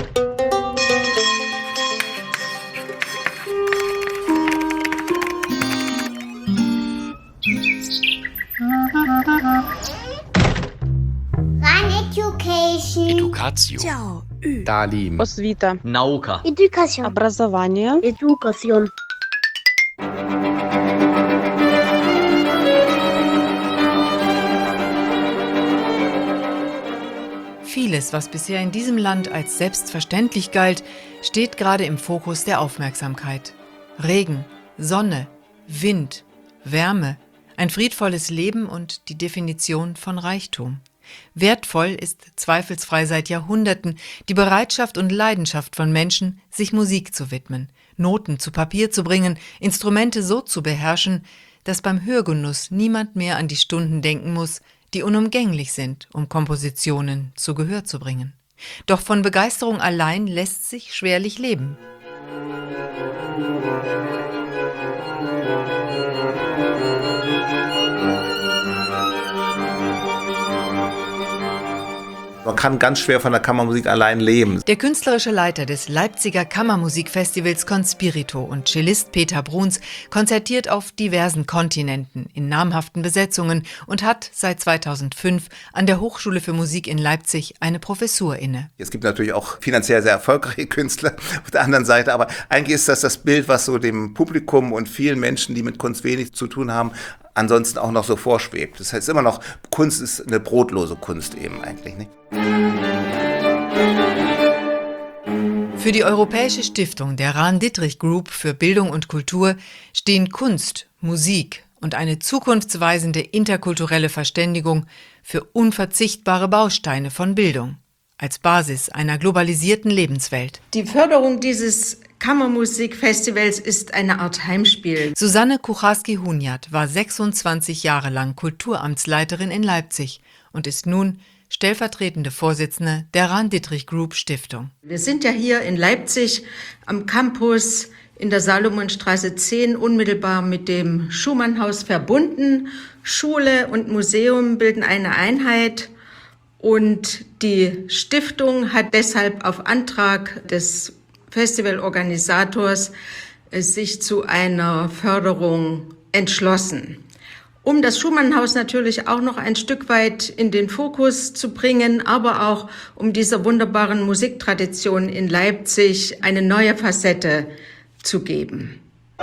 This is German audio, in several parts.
Education. Educatio. Talim. Osvita. Nauka. Education. Образование. Education. Vieles, was bisher in diesem Land als selbstverständlich galt, steht gerade im Fokus der Aufmerksamkeit. Regen, Sonne, Wind, Wärme, ein friedvolles Leben und die Definition von Reichtum. Wertvoll ist zweifelsfrei seit Jahrhunderten die Bereitschaft und Leidenschaft von Menschen, sich Musik zu widmen, Noten zu Papier zu bringen, Instrumente so zu beherrschen, dass beim Hörgenuss niemand mehr an die Stunden denken muss, die unumgänglich sind, um Kompositionen zu Gehör zu bringen. Doch von Begeisterung allein lässt sich schwerlich leben. Man kann ganz schwer von der Kammermusik allein leben. Der künstlerische Leiter des Leipziger Kammermusikfestivals Conspirito und Cellist Peter Bruns konzertiert auf diversen Kontinenten in namhaften Besetzungen und hat seit 2005 an der Hochschule für Musik in Leipzig eine Professur inne. Es gibt natürlich auch finanziell sehr erfolgreiche Künstler auf der anderen Seite, aber eigentlich ist das Bild, was so dem Publikum und vielen Menschen, die mit Kunst wenig zu tun haben, ansonsten auch noch so vorschwebt. Das heißt immer noch, Kunst ist eine brotlose Kunst eben eigentlich, nicht? Für die Europäische Stiftung der Rahn-Dittrich Group für Bildung und Kultur stehen Kunst, Musik und eine zukunftsweisende interkulturelle Verständigung für unverzichtbare Bausteine von Bildung als Basis einer globalisierten Lebenswelt. Die Förderung dieses Kammermusikfestivals ist eine Art Heimspiel. Susanne Kucharski-Hunjat war 26 Jahre lang Kulturamtsleiterin in Leipzig und ist nun stellvertretende Vorsitzende der Rahn-Dittrich Group Stiftung. Wir sind ja hier in Leipzig am Campus in der Salomonstraße 10 unmittelbar mit dem Schumannhaus verbunden. Schule und Museum bilden eine Einheit und die Stiftung hat deshalb auf Antrag des Festivalorganisators sich zu einer Förderung entschlossen. Um das Schumannhaus natürlich auch noch ein Stück weit in den Fokus zu bringen, aber auch um dieser wunderbaren Musiktradition in Leipzig eine neue Facette zu geben.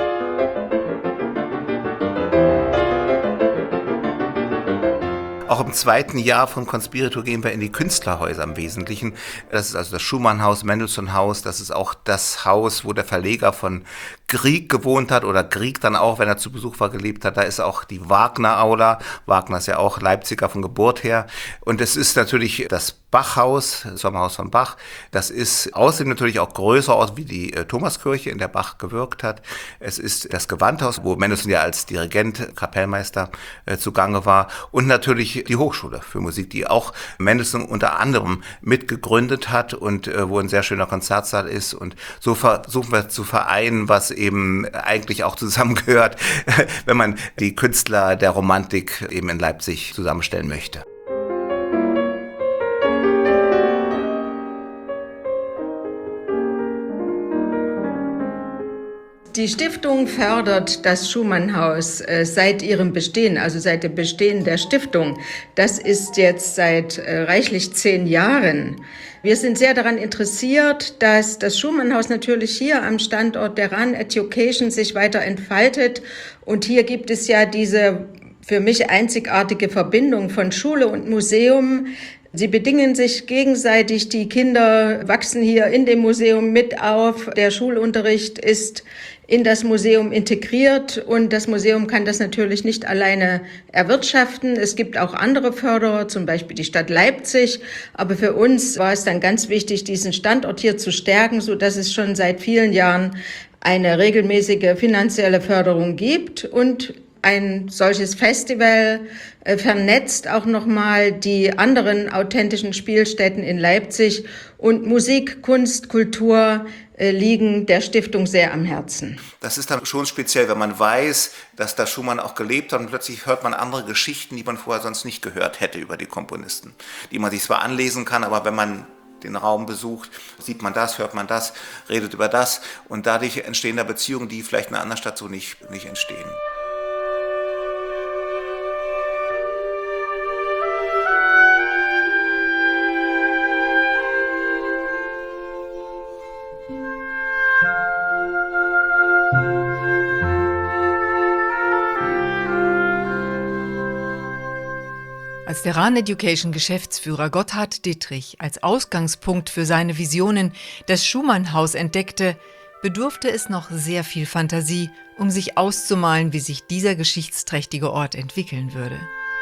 Auch im zweiten Jahr von Conspirito gehen wir in die Künstlerhäuser im Wesentlichen. Das ist also das Schumannhaus, Mendelssohn-Haus. Das ist auch das Haus, wo der Verleger von Grieg gewohnt hat oder Grieg dann auch, wenn er zu Besuch war, gelebt hat. Da ist auch die Wagner-Aula. Wagner ist ja auch Leipziger von Geburt her. Und es ist natürlich das Bachhaus, das Sommerhaus von Bach. Das ist außerdem natürlich auch größer aus wie die Thomaskirche, in der Bach gewirkt hat. Es ist das Gewandhaus, wo Mendelssohn ja als Dirigent, Kapellmeister zugange war. Und natürlich die Hochschule für Musik, die auch Mendelssohn unter anderem mitgegründet hat und wo ein sehr schöner Konzertsaal ist. Und so versuchen wir zu vereinen, was eben eigentlich auch zusammengehört, wenn man die Künstler der Romantik eben in Leipzig zusammenstellen möchte. Die Stiftung fördert das Schumannhaus seit ihrem Bestehen, also seit dem Bestehen der Stiftung. Das ist jetzt seit reichlich 10 Jahren. Wir sind sehr daran interessiert, dass das Schumannhaus natürlich hier am Standort der Rahn Education sich weiter entfaltet. Und hier gibt es ja diese für mich einzigartige Verbindung von Schule und Museum. Sie bedingen sich gegenseitig. Die Kinder wachsen hier in dem Museum mit auf. Der Schulunterricht ist in das Museum integriert und das Museum kann das natürlich nicht alleine erwirtschaften. Es gibt auch andere Förderer, zum Beispiel die Stadt Leipzig. Aber für uns war es dann ganz wichtig, diesen Standort hier zu stärken, sodass es schon seit vielen Jahren eine regelmäßige finanzielle Förderung gibt und ein solches Festival vernetzt auch nochmal die anderen authentischen Spielstätten in Leipzig und Musik, Kunst, Kultur liegen der Stiftung sehr am Herzen. Das ist dann schon speziell, wenn man weiß, dass da Schumann auch gelebt hat und plötzlich hört man andere Geschichten, die man vorher sonst nicht gehört hätte über die Komponisten, die man sich zwar anlesen kann, aber wenn man den Raum besucht, sieht man das, hört man das, redet über das und dadurch entstehen da Beziehungen, die vielleicht in einer anderen Stadt so nicht entstehen. Als der Rahn Education Geschäftsführer Gotthard Dittrich als Ausgangspunkt für seine Visionen das Schumann-Haus entdeckte, bedurfte es noch sehr viel Fantasie, um sich auszumalen, wie sich dieser geschichtsträchtige Ort entwickeln würde.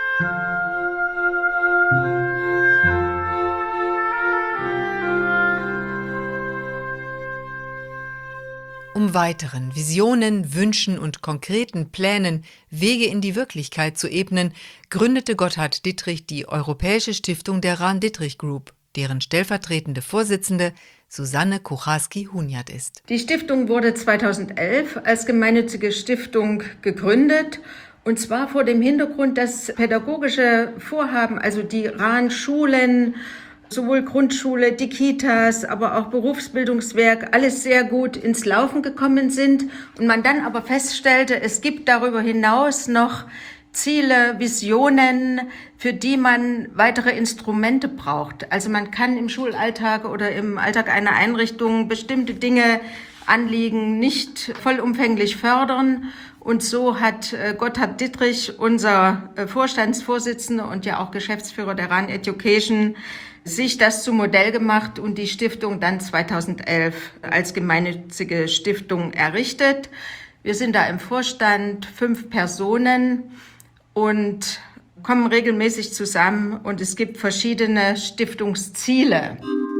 Um weiteren Visionen, Wünschen und konkreten Plänen Wege in die Wirklichkeit zu ebnen, gründete Gotthard Dittrich die Europäische Stiftung der Rahn Dittrich Group, deren stellvertretende Vorsitzende Susanne Kucharski-Hunyad ist. Die Stiftung wurde 2011 als gemeinnützige Stiftung gegründet. Und zwar vor dem Hintergrund, dass pädagogische Vorhaben, also die Rahn-Schulen, sowohl Grundschule, die Kitas, aber auch Berufsbildungswerk, alles sehr gut ins Laufen gekommen sind. Und man dann aber feststellte, es gibt darüber hinaus noch Ziele, Visionen, für die man weitere Instrumente braucht. Also man kann im Schulalltag oder im Alltag einer Einrichtung bestimmte Dinge, Anliegen nicht vollumfänglich fördern. Und so hat Gotthard Dittrich, unser Vorstandsvorsitzender und ja auch Geschäftsführer der Rahn Education, sich das zum Modell gemacht und die Stiftung dann 2011 als gemeinnützige Stiftung errichtet. Wir sind da im Vorstand 5 Personen und kommen regelmäßig zusammen und es gibt verschiedene Stiftungsziele.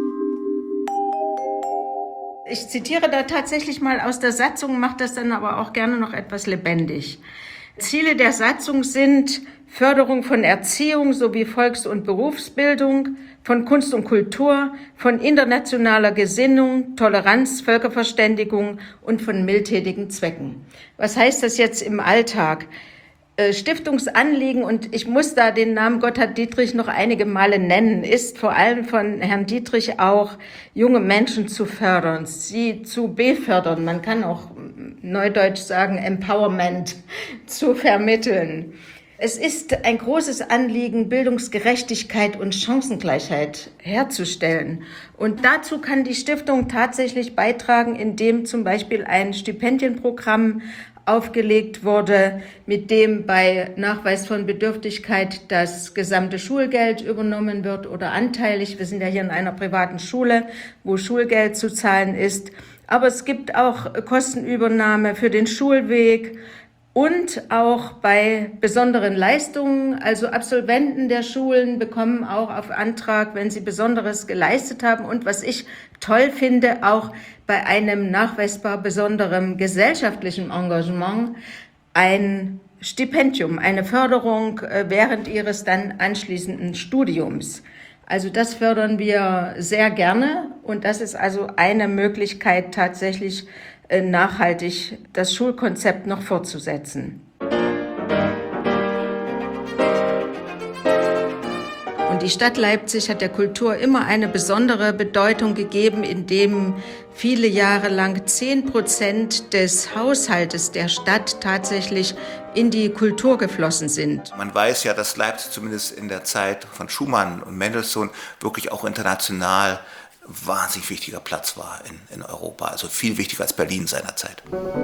Ich zitiere da tatsächlich mal aus der Satzung, mache das dann aber auch gerne noch etwas lebendig. Ziele der Satzung sind Förderung von Erziehung sowie Volks- und Berufsbildung, von Kunst und Kultur, von internationaler Gesinnung, Toleranz, Völkerverständigung und von mildtätigen Zwecken. Was heißt das jetzt im Alltag? Stiftungsanliegen, und ich muss da den Namen Gotthard Dittrich noch einige Male nennen, ist vor allem von Herrn Dittrich auch, junge Menschen zu fördern, sie zu befördern, man kann auch neudeutsch sagen Empowerment, zu vermitteln. Es ist ein großes Anliegen, Bildungsgerechtigkeit und Chancengleichheit herzustellen. Und dazu kann die Stiftung tatsächlich beitragen, indem zum Beispiel ein Stipendienprogramm aufgelegt wurde, mit dem bei Nachweis von Bedürftigkeit das gesamte Schulgeld übernommen wird oder anteilig. Wir sind ja hier in einer privaten Schule, wo Schulgeld zu zahlen ist. Aber es gibt auch Kostenübernahme für den Schulweg und auch bei besonderen Leistungen. Also Absolventen der Schulen bekommen auch auf Antrag, wenn sie Besonderes geleistet haben. Und was ich toll finde, auch bei einem nachweisbar besonderen gesellschaftlichen Engagement ein Stipendium, eine Förderung während ihres dann anschließenden Studiums. Also das fördern wir sehr gerne und das ist also eine Möglichkeit, tatsächlich nachhaltig das Schulkonzept noch fortzusetzen. Und die Stadt Leipzig hat der Kultur immer eine besondere Bedeutung gegeben, indem viele Jahre lang 10% des Haushaltes der Stadt tatsächlich in die Kultur geflossen sind. Man weiß ja, dass Leipzig zumindest in der Zeit von Schumann und Mendelssohn wirklich auch international wahnsinnig wichtiger Platz war in Europa, also viel wichtiger als Berlin seinerzeit.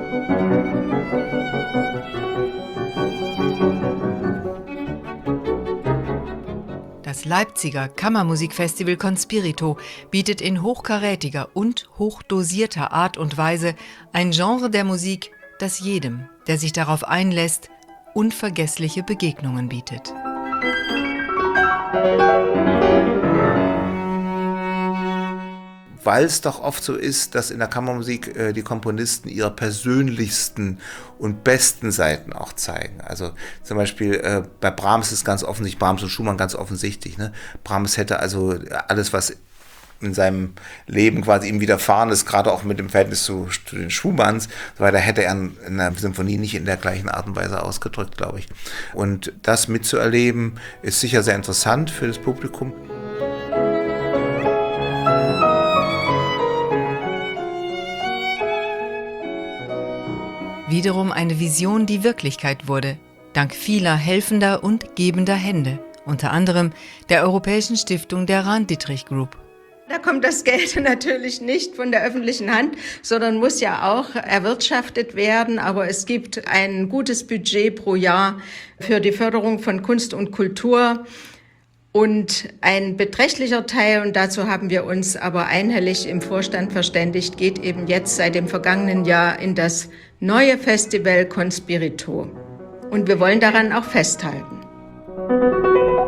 Das Leipziger Kammermusikfestival Conspirito bietet in hochkarätiger und hochdosierter Art und Weise ein Genre der Musik, das jedem, der sich darauf einlässt, unvergessliche Begegnungen bietet. Weil es doch oft so ist, dass in der Kammermusik die Komponisten ihre persönlichsten und besten Seiten auch zeigen. Also zum Beispiel bei Brahms ist ganz offensichtlich, Brahms und Schumann ganz offensichtlich. Ne? Brahms hätte also alles, was in seinem Leben quasi ihm widerfahren ist, gerade auch mit dem Verhältnis zu den Schumanns, weil da hätte er in einer Symphonie nicht in der gleichen Art und Weise ausgedrückt, glaube ich. Und das mitzuerleben, ist sicher sehr interessant für das Publikum. Wiederum eine Vision, die Wirklichkeit wurde, dank vieler helfender und gebender Hände, unter anderem der Europäischen Stiftung der Rahn-Dittrich Group. Da kommt das Geld natürlich nicht von der öffentlichen Hand, sondern muss ja auch erwirtschaftet werden. Aber es gibt ein gutes Budget pro Jahr für die Förderung von Kunst und Kultur. Und ein beträchtlicher Teil, und dazu haben wir uns aber einhellig im Vorstand verständigt, geht eben jetzt seit dem vergangenen Jahr in das neue Festival Conspirito. Und wir wollen daran auch festhalten.